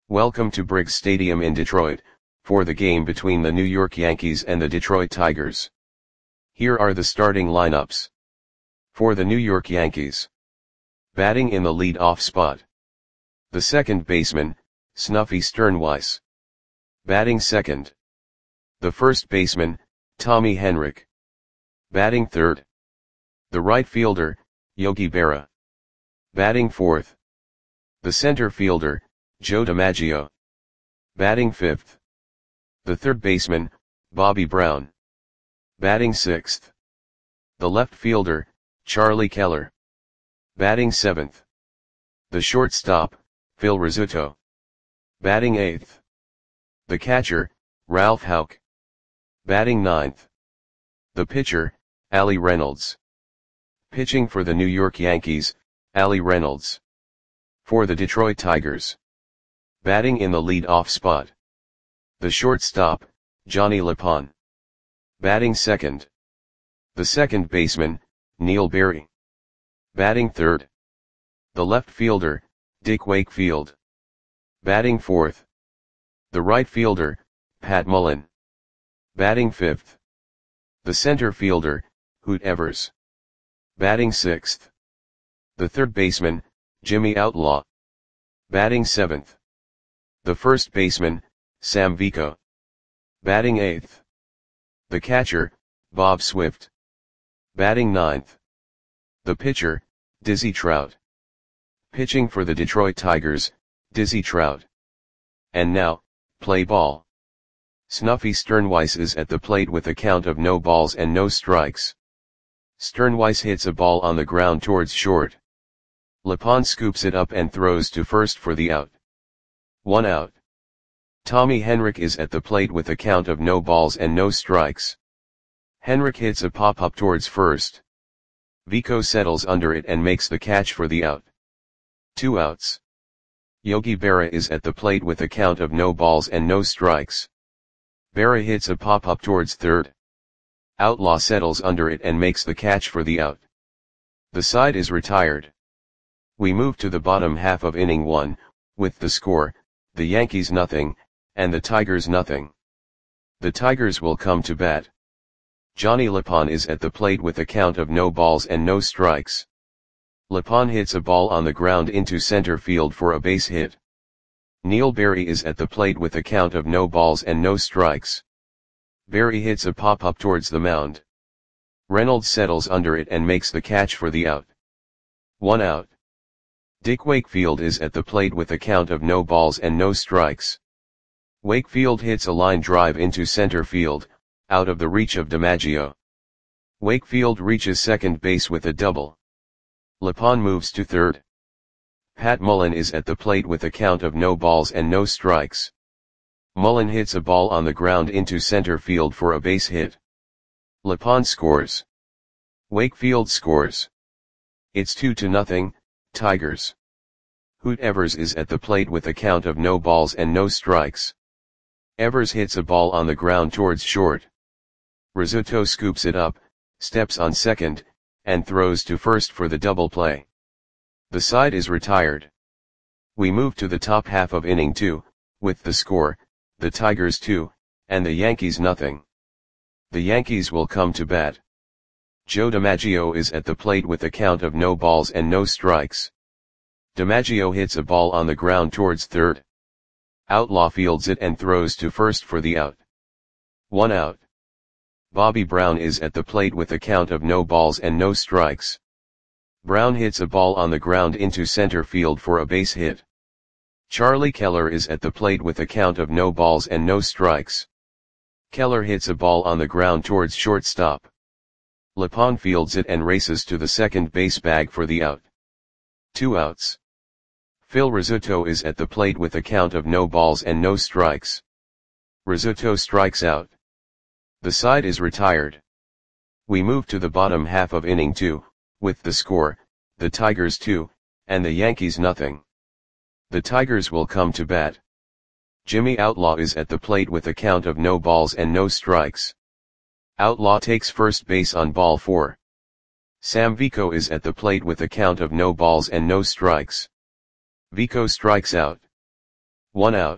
Welcome to Briggs Stadium in Detroit, for the game between the New York Yankees and the Detroit Tigers. Here are the starting lineups. For the New York Yankees. Batting in the lead-off spot. The second baseman, Snuffy Sternweiss. Batting second. The first baseman, Tommy Henrich. Batting third. The right fielder, Yogi Berra. Batting fourth. The center fielder, Joe DiMaggio. Batting fifth. The third baseman, Bobby Brown. Batting sixth. The left fielder, Charlie Keller. Batting seventh. The shortstop, Phil Rizzuto. Batting eighth. The catcher, Ralph Houk. Batting ninth. The pitcher, Allie Reynolds. Pitching for the New York Yankees, Allie Reynolds. For the Detroit Tigers. Batting in the lead-off spot. The shortstop, Johnny LePon. Batting second. The second baseman, Neil Berry. Batting third. The left fielder, Dick Wakefield. Batting fourth. The right fielder, Pat Mullen. Batting fifth. The center fielder, Hoot Evers. Batting sixth. The third baseman, Jimmy Outlaw. Batting seventh. The first baseman, Sam Vico. Batting eighth. The catcher, Bob Swift. Batting ninth. The pitcher, Dizzy Trout. Pitching for the Detroit Tigers, Dizzy Trout. And now, play ball. Snuffy Sternweiss is at the plate with a count of no balls and no strikes. Sternweiss hits a ball on the ground towards short. LePon scoops it up and throws to first for the out. 1 out. Tommy Henrich is at the plate with a count of no balls and no strikes. Henrich hits a pop-up towards first. Vico settles under it and makes the catch for the out. 2 outs. Yogi Berra is at the plate with a count of no balls and no strikes. Berra hits a pop-up towards third. Outlaw settles under it and makes the catch for the out. The side is retired. We move to the bottom half of inning 1, with the score, the Yankees nothing, and the Tigers nothing. The Tigers will come to bat. Johnny LePon is at the plate with a count of no balls and no strikes. LePon hits a ball on the ground into center field for a base hit. Neil Berry is at the plate with a count of no balls and no strikes. Berry hits a pop-up towards the mound. Reynolds settles under it and makes the catch for the out. 1 out. Dick Wakefield is at the plate with a count of no balls and no strikes. Wakefield hits a line drive into center field, out of the reach of DiMaggio. Wakefield reaches second base with a double. LePon moves to third. Pat Mullen is at the plate with a count of no balls and no strikes. Mullen hits a ball on the ground into center field for a base hit. LePon scores. Wakefield scores. It's 2-0, Tigers. Hoot Evers is at the plate with a count of no balls and no strikes. Evers hits a ball on the ground towards short. Rizzuto scoops it up, steps on second, and throws to first for the double play. The side is retired. We move to the top half of inning 2, with the score, the Tigers 2, and the Yankees nothing. The Yankees will come to bat. Joe DiMaggio is at the plate with a count of no balls and no strikes. DiMaggio hits a ball on the ground towards third. Outlaw fields it and throws to first for the out. 1 out. Bobby Brown is at the plate with a count of no balls and no strikes. Brown hits a ball on the ground into center field for a base hit. Charlie Keller is at the plate with a count of no balls and no strikes. Keller hits a ball on the ground towards shortstop. LePon fields it and races to the second base bag for the out. 2 outs. Phil Rizzuto is at the plate with a count of no balls and no strikes. Rizzuto strikes out. The side is retired. We move to the bottom half of inning 2, with the score, the Tigers 2, and the Yankees nothing. The Tigers will come to bat. Jimmy Outlaw is at the plate with a count of no balls and no strikes. Outlaw takes first base on ball 4. Sam Vico is at the plate with a count of no balls and no strikes. Vico strikes out. 1 out.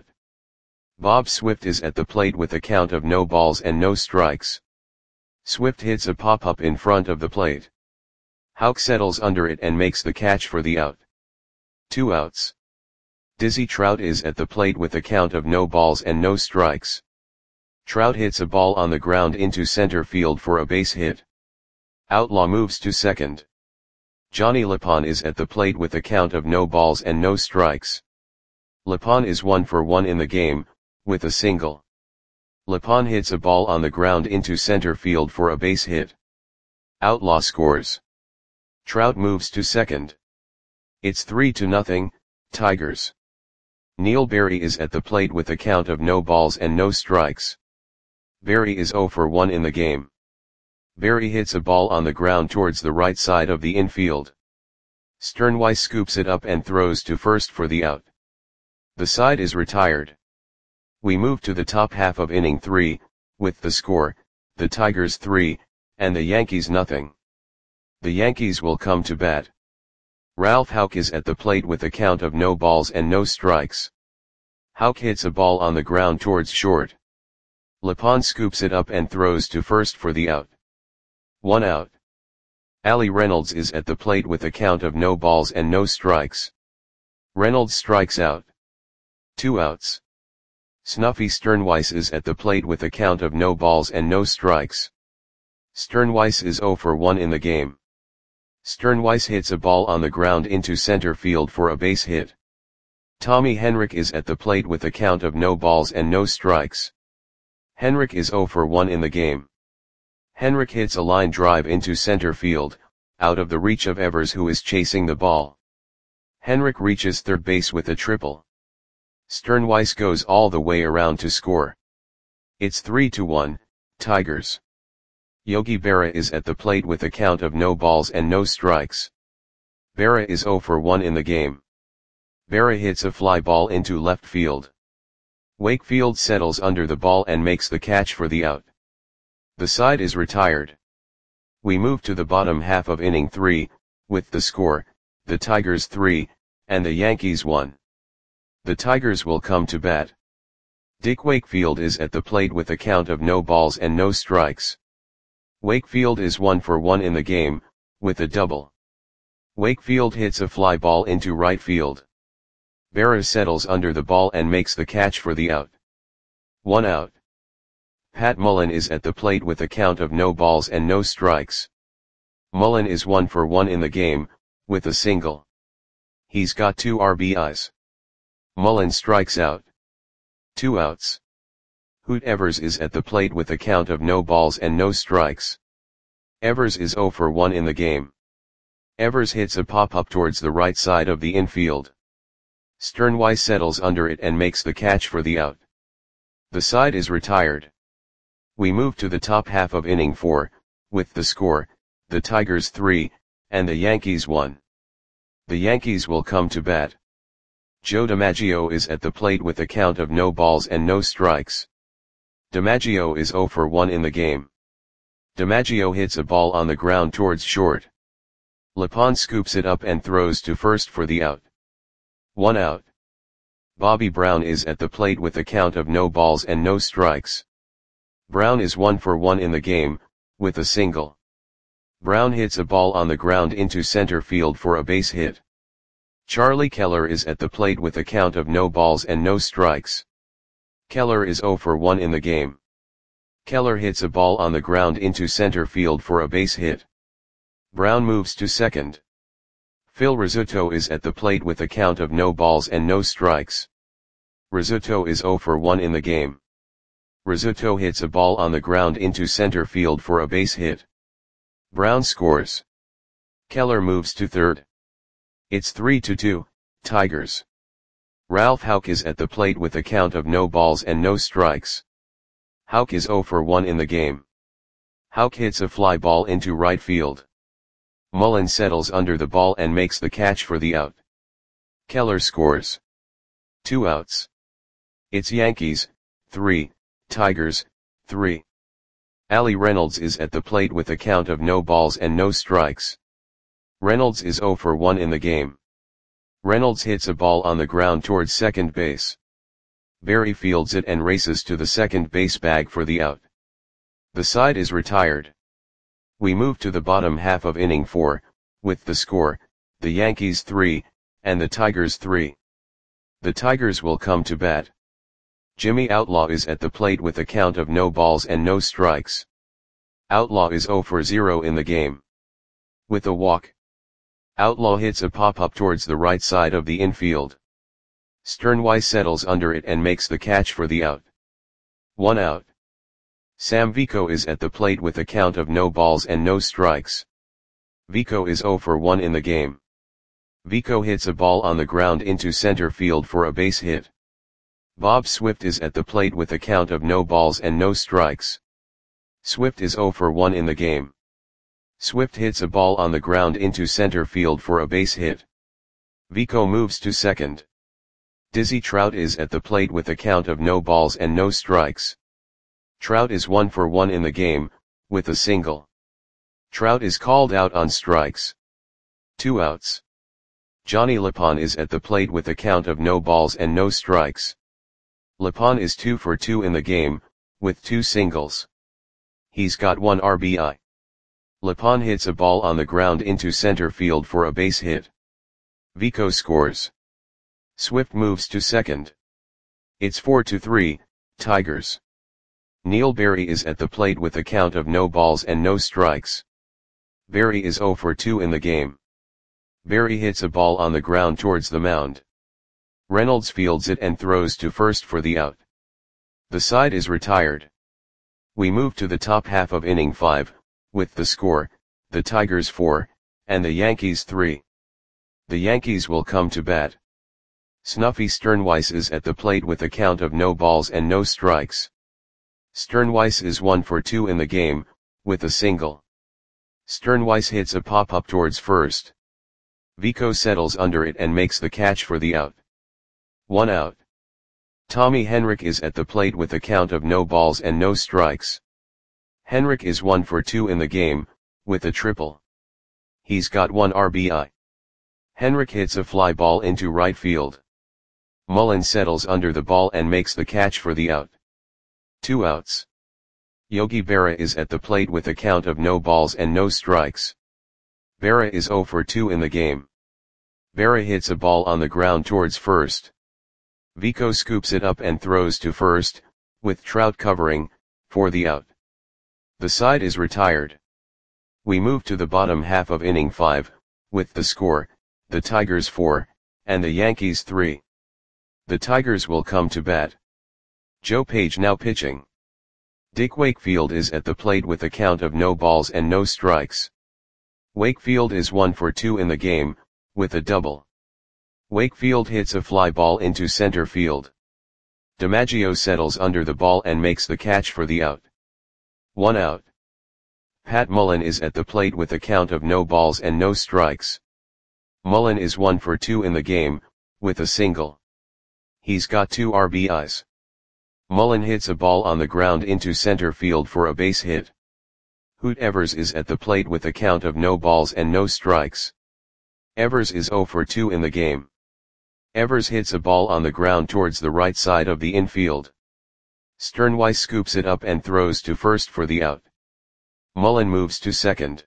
Bob Swift is at the plate with a count of no balls and no strikes. Swift hits a pop-up in front of the plate. Houck settles under it and makes the catch for the out. 2 outs. Dizzy Trout is at the plate with a count of no balls and no strikes. Trout hits a ball on the ground into center field for a base hit. Outlaw moves to second. Johnny Lapon is at the plate with a count of no balls and no strikes. Lapon is 1 for 1 in the game, with a single. Lapon hits a ball on the ground into center field for a base hit. Outlaw scores. Trout moves to second. It's 3-0, Tigers. Neil Berry is at the plate with a count of no balls and no strikes. Berry is 0 for 1 in the game. Berry hits a ball on the ground towards the right side of the infield. Sternweiss scoops it up and throws to first for the out. The side is retired. We move to the top half of inning 3, with the score, the Tigers 3, and the Yankees nothing. The Yankees will come to bat. Ralph Houck is at the plate with a count of no balls and no strikes. Houck hits a ball on the ground towards short. Lapon scoops it up and throws to first for the out. 1 out. Allie Reynolds is at the plate with a count of no balls and no strikes. Reynolds strikes out. 2 outs. Snuffy Sternweiss is at the plate with a count of no balls and no strikes. Sternweiss is 0 for 1 in the game. Sternweiss hits a ball on the ground into center field for a base hit. Tommy Henrich is at the plate with a count of no balls and no strikes. Henrich is 0 for 1 in the game. Henrich hits a line drive into center field, out of the reach of Evers who is chasing the ball. Henrich reaches third base with a triple. Sternweiss goes all the way around to score. It's 3-1, Tigers. Yogi Berra is at the plate with a count of no balls and no strikes. Berra is 0 for 1 in the game. Berra hits a fly ball into left field. Wakefield settles under the ball and makes the catch for the out. The side is retired. We move to the bottom half of inning 3, with the score, the Tigers 3, and the Yankees 1. The Tigers will come to bat. Dick Wakefield is at the plate with a count of no balls and no strikes. Wakefield is 1 for 1 in the game, with a double. Wakefield hits a fly ball into right field. Berra settles under the ball and makes the catch for the out. 1 out. Pat Mullen is at the plate with a count of no balls and no strikes. Mullen is 1 for 1 in the game, with a single. He's got 2 RBIs. Mullen strikes out. 2 outs. Hoot Evers is at the plate with a count of no balls and no strikes. Evers is 0 for 1 in the game. Evers hits a pop-up towards the right side of the infield. Sternweiss settles under it and makes the catch for the out. The side is retired. We move to the top half of inning 4, with the score, the Tigers 3, and the Yankees 1. The Yankees will come to bat. Joe DiMaggio is at the plate with a count of no balls and no strikes. DiMaggio is 0 for 1 in the game. DiMaggio hits a ball on the ground towards short. Lapon scoops it up and throws to first for the out. 1 out. Bobby Brown is at the plate with a count of no balls and no strikes. Brown is 1 for 1 in the game, with a single. Brown hits a ball on the ground into center field for a base hit. Charlie Keller is at the plate with a count of no balls and no strikes. Keller is 0 for 1 in the game. Keller hits a ball on the ground into center field for a base hit. Brown moves to second. Phil Rizzuto is at the plate with a count of no balls and no strikes. Rizzuto is 0 for 1 in the game. Rizzuto hits a ball on the ground into center field for a base hit. Brown scores. Keller moves to third. It's 3-2, Tigers. Ralph Houck is at the plate with a count of no balls and no strikes. Houck is 0 for 1 in the game. Houck hits a fly ball into right field. Mullen settles under the ball and makes the catch for the out. Keller scores. 2 outs. It's Yankees, 3, Tigers, 3. Allie Reynolds is at the plate with a count of no balls and no strikes. Reynolds is 0 for 1 in the game. Reynolds hits a ball on the ground towards second base. Berry fields it and races to the second base bag for the out. The side is retired. We move to the bottom half of inning 4, with the score, the Yankees 3, and the Tigers 3. The Tigers will come to bat. Jimmy Outlaw is at the plate with a count of no balls and no strikes. Outlaw is 0 for 0 in the game. With a walk, Outlaw hits a pop-up towards the right side of the infield. Sternweiss settles under it and makes the catch for the out. 1 out. Sam Vico is at the plate with a count of no balls and no strikes. Vico is 0 for 1 in the game. Vico hits a ball on the ground into center field for a base hit. Bob Swift is at the plate with a count of no balls and no strikes. Swift is 0 for 1 in the game. Swift hits a ball on the ground into center field for a base hit. Vico moves to second. Dizzy Trout is at the plate with a count of no balls and no strikes. Trout is 1 for 1 in the game, with a single. Trout is called out on strikes. 2 outs. Johnny Lapon is at the plate with a count of no balls and no strikes. Lapon is 2 for 2 in the game, with 2 singles. He's got 1 RBI. Lapon hits a ball on the ground into center field for a base hit. Vico scores. Swift moves to second. It's 4-3, Tigers. Neil Berry is at the plate with a count of no balls and no strikes. Berry is 0 for 2 in the game. Berry hits a ball on the ground towards the mound. Reynolds fields it and throws to first for the out. The side is retired. We move to the top half of inning 5, with the score, the Tigers 4, and the Yankees 3. The Yankees will come to bat. Snuffy Sternweiss is at the plate with a count of no balls and no strikes. Sternweiss is 1 for 2 in the game, with a single. Sternweiss hits a pop-up towards first. Vico settles under it and makes the catch for the out. 1 out. Tommy Henrich is at the plate with a count of no balls and no strikes. Henrich is 1 for 2 in the game, with a triple. He's got 1 RBI. Henrich hits a fly ball into right field. Mullen settles under the ball and makes the catch for the out. 2 outs. Yogi Berra is at the plate with a count of no balls and no strikes. Berra is 0 for 2 in the game. Berra hits a ball on the ground towards first. Vico scoops it up and throws to first, with Trout covering, for the out. The side is retired. We move to the bottom half of inning 5, with the score, the Tigers 4, and the Yankees 3. The Tigers will come to bat. Joe Page now pitching. Dick Wakefield is at the plate with a count of no balls and no strikes. Wakefield is 1 for 2 in the game, with a double. Wakefield hits a fly ball into center field. DiMaggio settles under the ball and makes the catch for the out. 1 out. Pat Mullen is at the plate with a count of no balls and no strikes. Mullen is 1 for 2 in the game, with a single. He's got 2 RBIs. Mullen hits a ball on the ground into center field for a base hit. Hoot Evers is at the plate with a count of no balls and no strikes. Evers is 0 for 2 in the game. Evers hits a ball on the ground towards the right side of the infield. Sternweiss scoops it up and throws to first for the out. Mullen moves to second.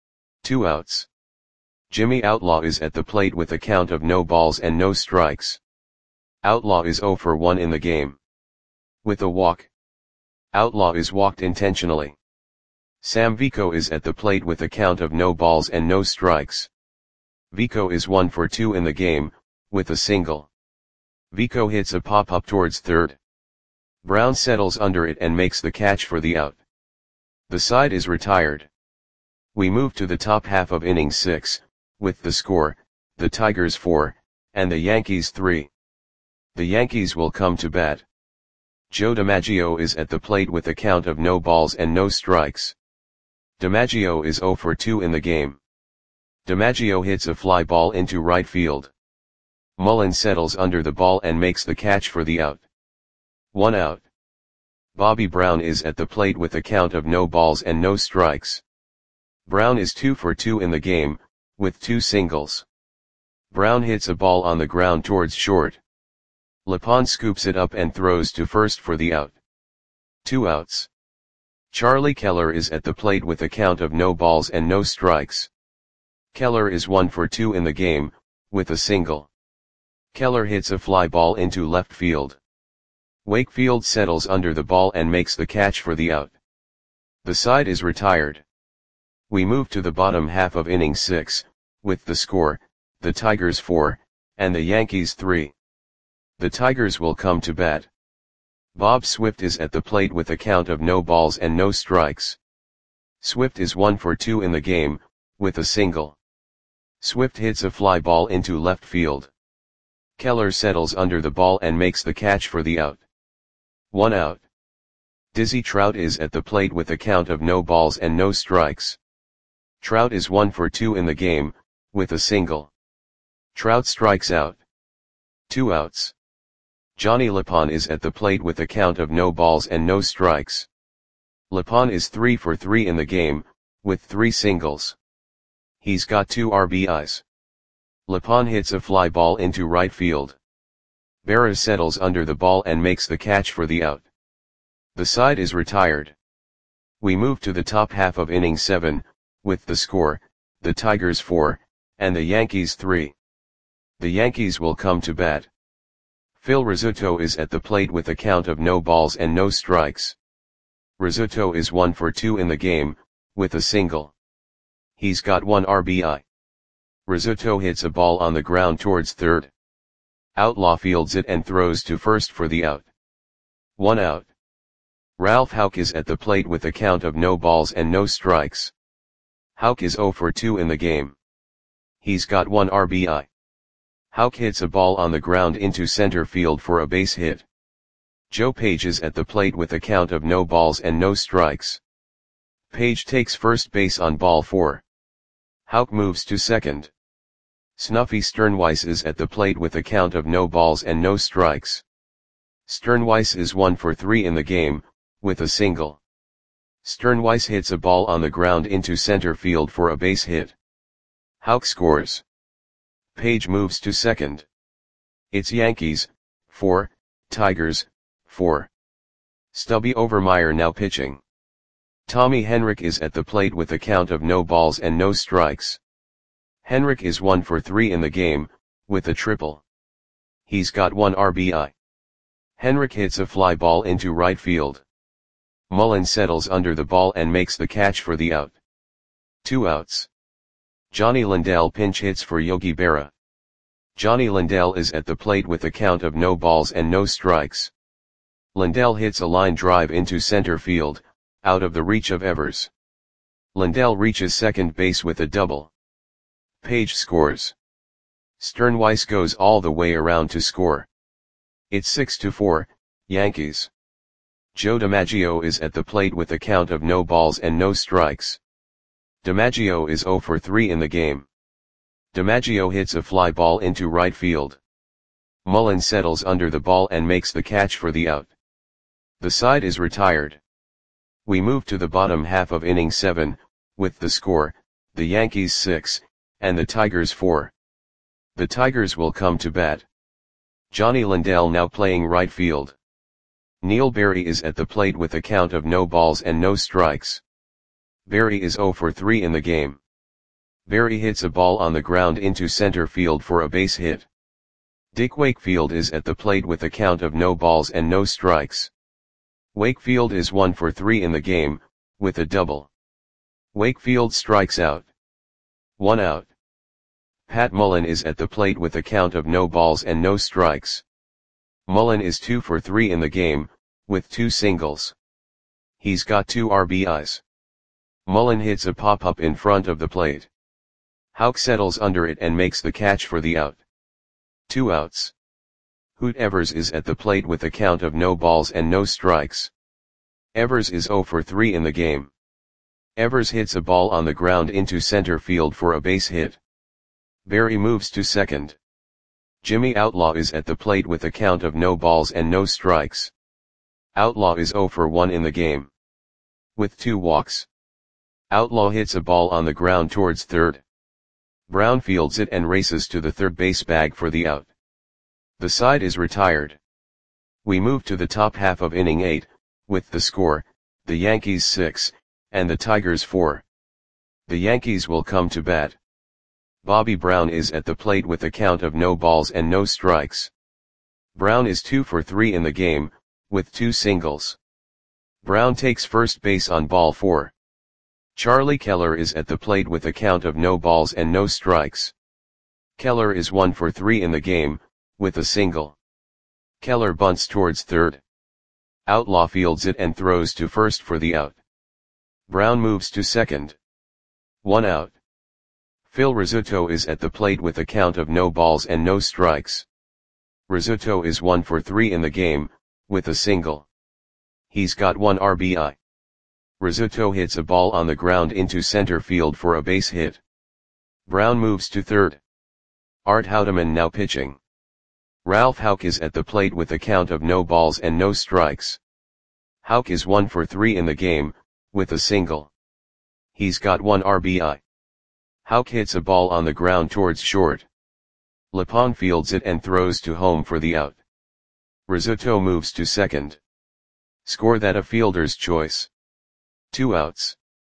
2 outs. Jimmy Outlaw is at the plate with a count of no balls and no strikes. Outlaw is 0 for 1 in the game. With a walk, Outlaw is walked intentionally. Sam Vico is at the plate with a count of no balls and no strikes. Vico is 1 for 2 in the game, with a single. Vico hits a pop-up towards third. Brown settles under it and makes the catch for the out. The side is retired. We move to the top half of inning 6, with the score, the Tigers 4, and the Yankees 3. The Yankees will come to bat. Joe DiMaggio is at the plate with a count of no balls and no strikes. DiMaggio is 0 for 2 in the game. DiMaggio hits a fly ball into right field. Mullen settles under the ball and makes the catch for the out. 1 out. Bobby Brown is at the plate with a count of no balls and no strikes. Brown is 2 for 2 in the game, with 2 singles. Brown hits a ball on the ground towards short. LePon scoops it up and throws to first for the out. 2 outs. Charlie Keller is at the plate with a count of no balls and no strikes. Keller is 1 for 2 in the game, with a single. Keller hits a fly ball into left field. Wakefield settles under the ball and makes the catch for the out. The side is retired. We move to the bottom half of inning 6, with the score, the Tigers 4, and the Yankees 3. The Tigers will come to bat. Bob Swift is at the plate with a count of no balls and no strikes. Swift is 1 for 2 in the game, with a single. Swift hits a fly ball into left field. Keller settles under the ball and makes the catch for the out. 1 out. Dizzy Trout is at the plate with a count of no balls and no strikes. Trout is 1 for 2 in the game, with a single. Trout strikes out. 2 outs. Johnny LePon is at the plate with a count of no balls and no strikes. LePon is 3 for 3 in the game, with 3 singles. He's got 2 RBIs. LePon hits a fly ball into right field. Berra settles under the ball and makes the catch for the out. The side is retired. We move to the top half of inning 7, with the score, the Tigers 4, and the Yankees 3. The Yankees will come to bat. Phil Rizzuto is at the plate with a count of no balls and no strikes. Rizzuto is 1 for 2 in the game, with a single. He's got 1 RBI. Rizzuto hits a ball on the ground towards third. Outlaw fields it and throws to first for the out. 1 out. Ralph Houck is at the plate with a count of no balls and no strikes. Houck is 0 for 2 in the game. He's got 1 RBI. Houck hits a ball on the ground into center field for a base hit. Joe Page is at the plate with a count of no balls and no strikes. Page takes first base on ball 4. Houck moves to second. Snuffy Sternweiss is at the plate with a count of no balls and no strikes. Sternweiss is 1 for 3 in the game, with a single. Sternweiss hits a ball on the ground into center field for a base hit. Houck scores. Page moves to second. It's Yankees, 4, Tigers, 4. Stubby Overmeyer now pitching. Tommy Henrich is at the plate with a count of no balls and no strikes. Henrich is 1 for 3 in the game, with a triple. He's got 1 RBI. Henrich hits a fly ball into right field. Mullen settles under the ball and makes the catch for the out. 2 outs. Johnny Lindell pinch hits for Yogi Berra. Johnny Lindell is at the plate with a count of no balls and no strikes. Lindell hits a line drive into center field, out of the reach of Evers. Lindell reaches second base with a double. Page scores. Sternweiss goes all the way around to score. It's 6-4, Yankees. Joe DiMaggio is at the plate with a count of no balls and no strikes. DiMaggio is 0 for 3 in the game. DiMaggio hits a fly ball into right field. Mullen settles under the ball and makes the catch for the out. The side is retired. We move to the bottom half of inning 7, with the score, the Yankees 6, and the Tigers 4. The Tigers will come to bat. Johnny Lindell now playing right field. Neil Berry is at the plate with a count of no balls and no strikes. Berry is 0 for 3 in the game. Berry hits a ball on the ground into center field for a base hit. Dick Wakefield is at the plate with a count of no balls and no strikes. Wakefield is 1 for 3 in the game, with a double. Wakefield strikes out. 1 out. Pat Mullen is at the plate with a count of no balls and no strikes. Mullen is 2 for 3 in the game, with 2 singles. He's got 2 RBIs. Mullen hits a pop-up in front of the plate. Houck settles under it and makes the catch for the out. 2 outs. Hoot Evers is at the plate with a count of no balls and no strikes. Evers is 0 for 3 in the game. Evers hits a ball on the ground into center field for a base hit. Berry moves to second. Jimmy Outlaw is at the plate with a count of no balls and no strikes. Outlaw is 0 for 1 in the game. With 2 walks. Outlaw hits a ball on the ground towards third. Brown fields it and races to the third base bag for the out. The side is retired. We move to the top half of inning 8, with the score, the Yankees 6, and the Tigers 4. The Yankees will come to bat. Bobby Brown is at the plate with a count of no balls and no strikes. Brown is 2 for 3 in the game, with 2 singles. Brown takes first base on ball 4. Charlie Keller is at the plate with a count of no balls and no strikes. Keller is 1 for 3 in the game, with a single. Keller bunts towards third. Outlaw fields it and throws to first for the out. Brown moves to second. 1 out. Phil Rizzuto is at the plate with a count of no balls and no strikes. Rizzuto is 1 for 3 in the game, with a single. He's got 1 RBI. Rizzuto hits a ball on the ground into center field for a base hit. Brown moves to third. Art Houdeman now pitching. Ralph Houck is at the plate with a count of no balls and no strikes. Houck is 1 for 3 in the game, with a single. He's got 1 RBI. Houck hits a ball on the ground towards short. Lepon fields it and throws to home for the out. Rizzuto moves to second. Score that a fielder's choice. 2 outs.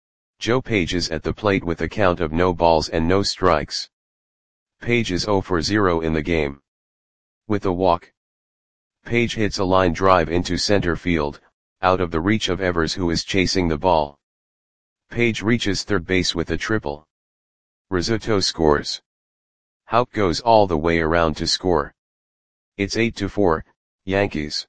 Joe Page is at the plate with a count of no balls and no strikes. Page is 0 for 0 in the game. With a walk. Page hits a line drive into center field, out of the reach of Evers who is chasing the ball. Page reaches third base with a triple. Rizzuto scores. Houck goes all the way around to score. It's 8-4, Yankees.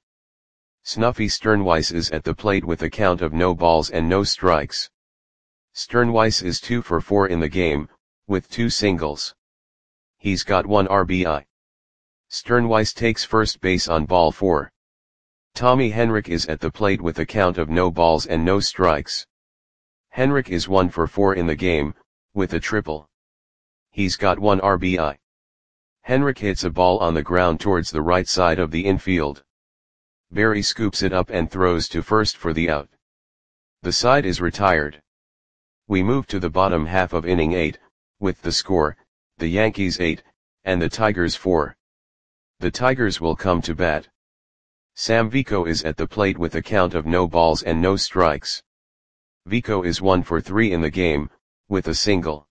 Snuffy Sternweiss is at the plate with a count of no balls and no strikes. Sternweiss is 2 for 4 in the game, with 2 singles. He's got 1 RBI. Sternweiss takes first base on ball 4. Tommy Henrich is at the plate with a count of no balls and no strikes. Henrich is 1 for 4 in the game, with a triple. He's got 1 RBI. Henrich hits a ball on the ground towards the right side of the infield. Barry scoops it up and throws to first for the out. The side is retired. We move to the bottom half of inning 8, with the score, the Yankees 8, and the Tigers 4. The Tigers will come to bat. Sam Vico is at the plate with a count of no balls and no strikes. Vico is 1 for 3 in the game, with a single.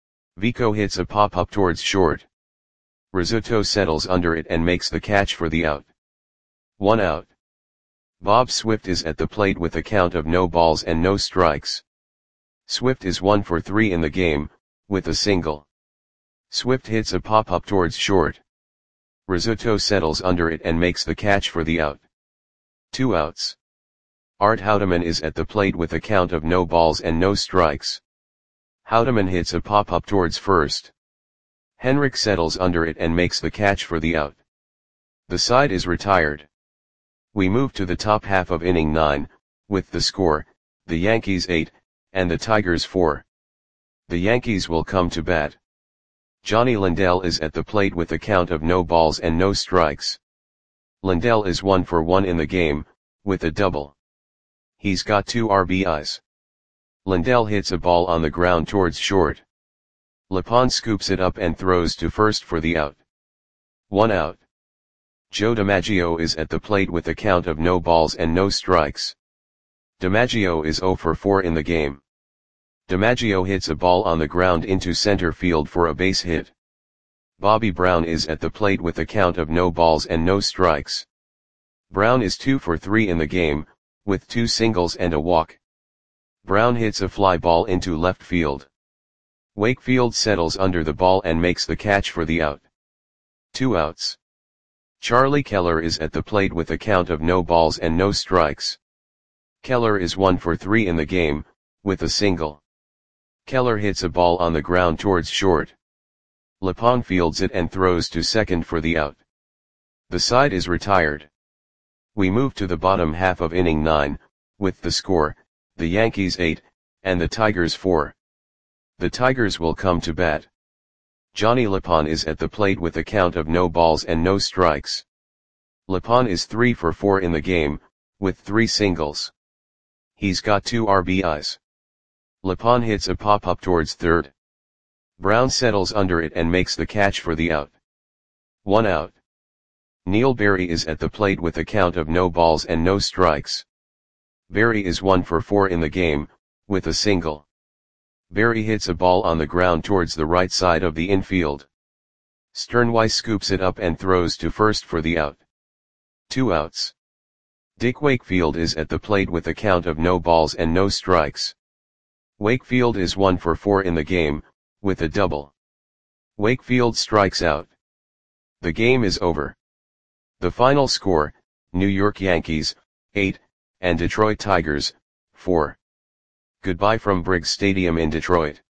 Vico hits a pop-up towards short. Rizzuto settles under it and makes the catch for the out. 1 out. Bob Swift is at the plate with a count of no balls and no strikes. Swift is 1 for 3 in the game, with a single. Swift hits a pop-up towards short. Rizzuto settles under it and makes the catch for the out. 2 outs. Art Houdeman is at the plate with a count of no balls and no strikes. Houdeman hits a pop-up towards first. Henrich settles under it and makes the catch for the out. The side is retired. We move to the top half of inning 9, with the score, the Yankees 8, and the Tigers 4. The Yankees will come to bat. Johnny Lindell is at the plate with a count of no balls and no strikes. Lindell is 1 for 1 in the game, with a double. He's got 2 RBIs. Lindell hits a ball on the ground towards short. Lepon scoops it up and throws to first for the out. 1 out. Joe DiMaggio is at the plate with a count of no balls and no strikes. DiMaggio is 0 for 4 in the game. DiMaggio hits a ball on the ground into center field for a base hit. Bobby Brown is at the plate with a count of no balls and no strikes. Brown is 2 for 3 in the game, with 2 singles and a walk. Brown hits a fly ball into left field. Wakefield settles under the ball and makes the catch for the out. 2 outs. Charlie Keller is at the plate with a count of no balls and no strikes. Keller is 1 for 3 in the game, with a single. Keller hits a ball on the ground towards short. Lepon fields it and throws to second for the out. The side is retired. We move to the bottom half of inning 9, with the score, the Yankees 8, and the Tigers 4. The Tigers will come to bat. Johnny Lepon is at the plate with a count of no balls and no strikes. Lepon is 3 for 4 in the game, with 3 singles. He's got 2 RBIs. Lepon hits a pop-up towards third. Brown settles under it and makes the catch for the out. 1 out. Neil Berry is at the plate with a count of no balls and no strikes. Berry is 1 for 4 in the game, with a single. Berry hits a ball on the ground towards the right side of the infield. Sternweiss scoops it up and throws to first for the out. 2 outs. Dick Wakefield is at the plate with a count of no balls and no strikes. Wakefield is 1 for 4 in the game, with a double. Wakefield strikes out. The game is over. The final score, New York Yankees, 8, and Detroit Tigers, 4. Goodbye from Briggs Stadium in Detroit.